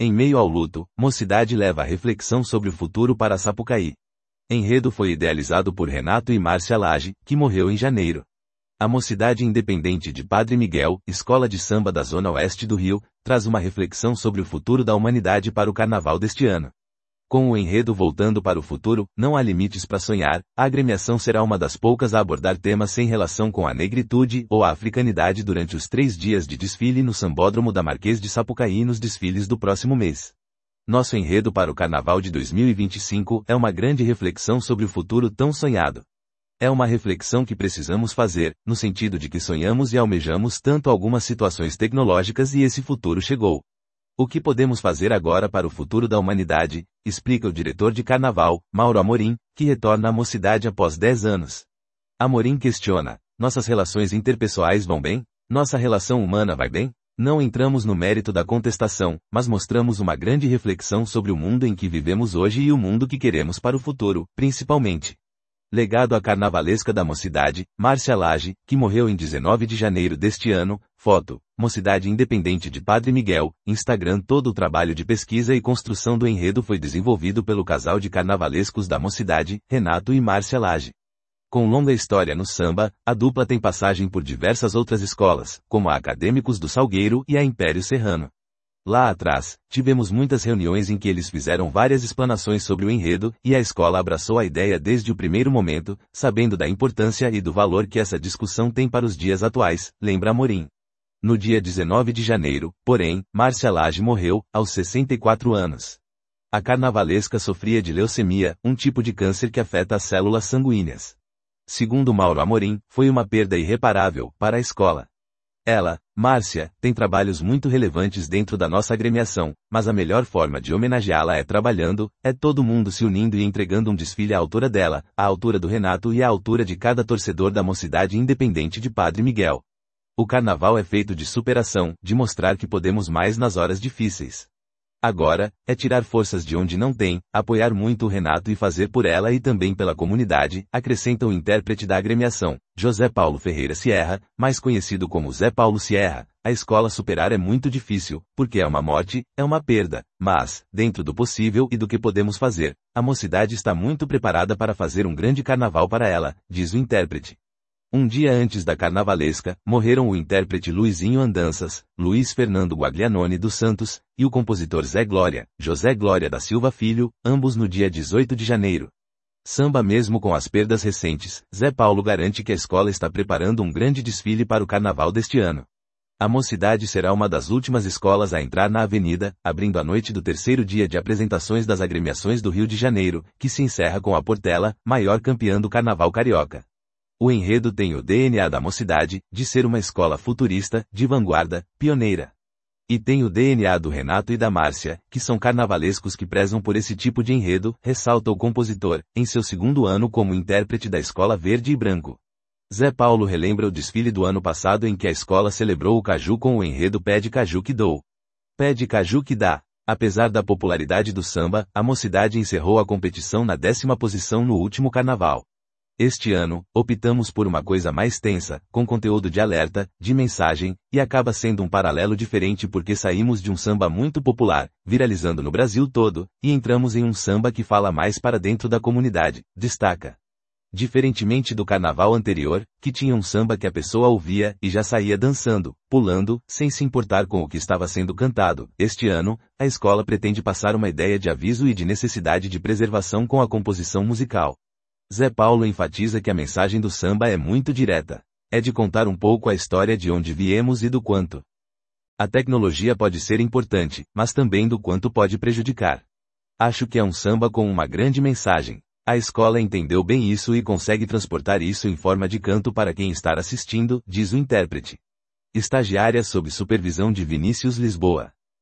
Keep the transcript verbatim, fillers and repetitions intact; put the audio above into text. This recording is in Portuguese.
Em meio ao luto, Mocidade leva a reflexão sobre o futuro para Sapucaí. Enredo foi idealizado por Renato e Márcia Lage, que morreu em janeiro. A Mocidade Independente de Padre Miguel, escola de samba da Zona Oeste do Rio, traz uma reflexão sobre o futuro da humanidade para o carnaval deste ano. Com o enredo Voltando para o Futuro, Não Há Limites para Sonhar, a agremiação será uma das poucas a abordar temas sem relação com a negritude ou a africanidade durante os três dias de desfile no Sambódromo da Marquês de Sapucaí e nos desfiles do próximo mês. Nosso enredo para o Carnaval de dois mil e vinte e cinco é uma grande reflexão sobre o futuro tão sonhado. É uma reflexão que precisamos fazer, no sentido de que sonhamos e almejamos tanto algumas situações tecnológicas e esse futuro chegou. O que podemos fazer agora para o futuro da humanidade, explica o diretor de Carnaval, Mauro Amorim, que retorna à Mocidade após dez anos. Amorim questiona, nossas relações interpessoais vão bem? Nossa relação humana vai bem? Não entramos no mérito da contestação, mas mostramos uma grande reflexão sobre o mundo em que vivemos hoje e o mundo que queremos para o futuro, principalmente. Legado à carnavalesca da Mocidade, Márcia Lage, que morreu em dezenove de janeiro deste ano, foto, Mocidade Independente de Padre Miguel, Instagram. Todo o trabalho de pesquisa e construção do enredo foi desenvolvido pelo casal de carnavalescos da Mocidade, Renato e Márcia Lage. Com longa história no samba, a dupla tem passagem por diversas outras escolas, como a Acadêmicos do Salgueiro e a Império Serrano. Lá atrás, tivemos muitas reuniões em que eles fizeram várias explanações sobre o enredo, e a escola abraçou a ideia desde o primeiro momento, sabendo da importância e do valor que essa discussão tem para os dias atuais, lembra Amorim. No dia dezenove de janeiro, porém, Márcia Lage morreu, aos sessenta e quatro anos. A carnavalesca sofria de leucemia, um tipo de câncer que afeta as células sanguíneas. Segundo Mauro Amorim, foi uma perda irreparável para a escola. Ela, Márcia, tem trabalhos muito relevantes dentro da nossa agremiação, mas a melhor forma de homenageá-la é trabalhando, é todo mundo se unindo e entregando um desfile à altura dela, à altura do Renato e à altura de cada torcedor da Mocidade Independente de Padre Miguel. O carnaval é feito de superação, de mostrar que podemos mais nas horas difíceis. Agora, é tirar forças de onde não tem, apoiar muito o Renato e fazer por ela e também pela comunidade, acrescenta o intérprete da agremiação, José Paulo Ferreira Sierra, mais conhecido como Zé Paulo Sierra. A escola superar é muito difícil, porque é uma morte, é uma perda, mas, dentro do possível e do que podemos fazer, a Mocidade está muito preparada para fazer um grande carnaval para ela, diz o intérprete. Um dia antes da carnavalesca, morreram o intérprete Luizinho Andanças, Luiz Fernando Guaglianone dos Santos, e o compositor Zé Glória, José Glória da Silva Filho, ambos no dia dezoito de janeiro. Samba mesmo com as perdas recentes, Zé Paulo garante que a escola está preparando um grande desfile para o carnaval deste ano. A Mocidade será uma das últimas escolas a entrar na avenida, abrindo a noite do terceiro dia de apresentações das agremiações do Rio de Janeiro, que se encerra com a Portela, maior campeã do carnaval carioca. O enredo tem o D N A da Mocidade, de ser uma escola futurista, de vanguarda, pioneira. E tem o D N A do Renato e da Márcia, que são carnavalescos que prezam por esse tipo de enredo, ressalta o compositor, em seu segundo ano como intérprete da Escola Verde e Branco. Zé Paulo relembra o desfile do ano passado em que a escola celebrou o caju com o enredo Pede Caju que Dou. Pede Caju que Dá. Apesar da popularidade do samba, a Mocidade encerrou a competição na décima posição no último carnaval. Este ano, optamos por uma coisa mais tensa, com conteúdo de alerta, de mensagem, e acaba sendo um paralelo diferente porque saímos de um samba muito popular, viralizando no Brasil todo, e entramos em um samba que fala mais para dentro da comunidade, destaca. Diferentemente do carnaval anterior, que tinha um samba que a pessoa ouvia e já saía dançando, pulando, sem se importar com o que estava sendo cantado, este ano, a escola pretende passar uma ideia de aviso e de necessidade de preservação com a composição musical. Zé Paulo enfatiza que a mensagem do samba é muito direta. É de contar um pouco a história de onde viemos e do quanto a tecnologia pode ser importante, mas também do quanto pode prejudicar. Acho que é um samba com uma grande mensagem. A escola entendeu bem isso e consegue transportar isso em forma de canto para quem está assistindo, diz o intérprete. Estagiária sob supervisão de Vinícius Lisboa.